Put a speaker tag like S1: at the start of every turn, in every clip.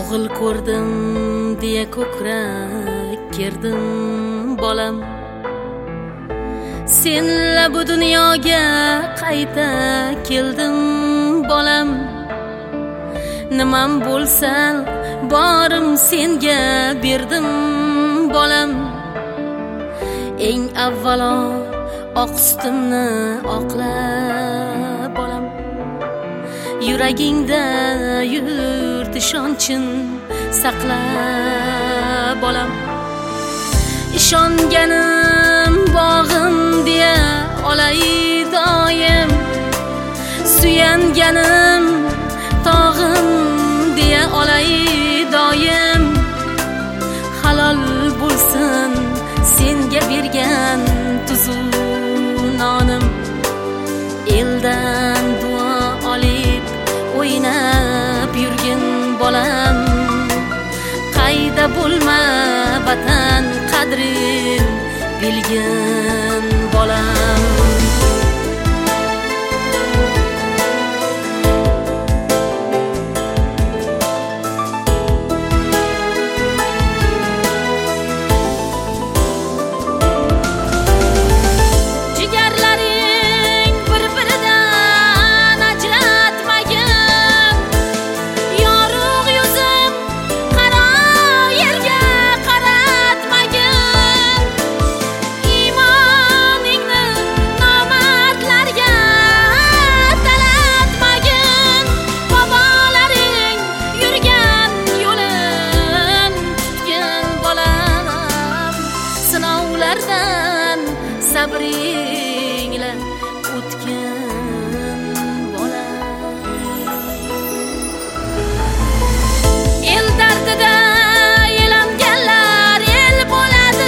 S1: o'g'il ko'rdim deya ko'krak kerdim bolam. Senla bu dunyoga qayta keldim bolam. Nimam bo'lsan borim senga berdim bolam. Eng avvalo oq sutimni oqla bolam. Yuragingda yurt ishonchin saqla bolam. Ishonganim bog'im deya olay doim, suyanganim tog'im deya olay doim. Halol bo'lsin senga bergan tuzu nonim. Eldan duo olib o'ynab yurgin bolam. Qayda bo'lma vatan qadrin bilgin bolam. Sabringla o'tgan bolam. El dardida elanganlar el bo'ladi.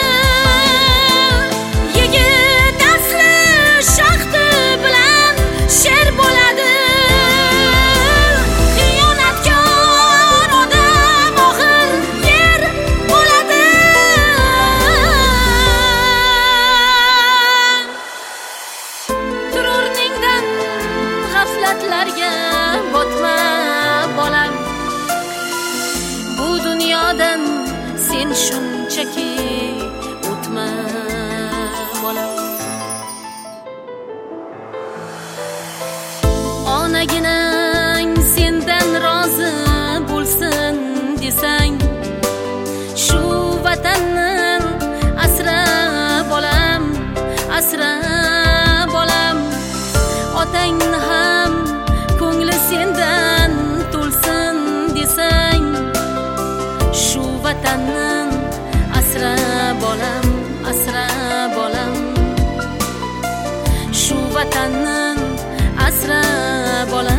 S1: Yigit asli shaxti bilan sher bo'ladi. Xiyonatkor odam oxir yer bo'ladi. G'aflatlarga botma bolam. Bu dunyodan sen shunchaki o'tma bolam. Onaginang sendan rozi bo'lsin desang, shu vatanni asra bolam, asra bolam. Otangni ham ko'ngli sendan to'lsin desang, shu vatanni asra bolam, asra bolam. Shu vatanni asra bolam.